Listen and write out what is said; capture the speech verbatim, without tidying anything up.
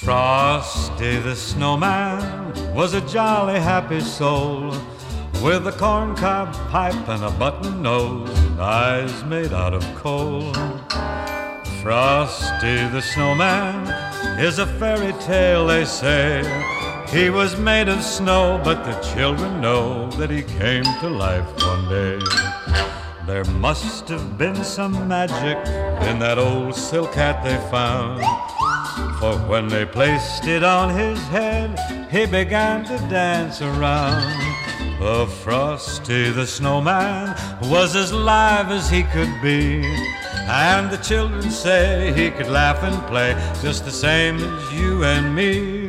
Frosty the snowman was a jolly happy soul, with a corncob pipe and a button nose and eyes made out of coal. Frosty the snowman is a fairy tale, they say. He was made of snow, but the children know that he came to life one day. There must have been some magic in that old silk hat they found, for when they placed it on his head, he began to dance around. Oh, Frosty the snowman was as live as he could be, and the children say he could laugh and play just the same as you and me.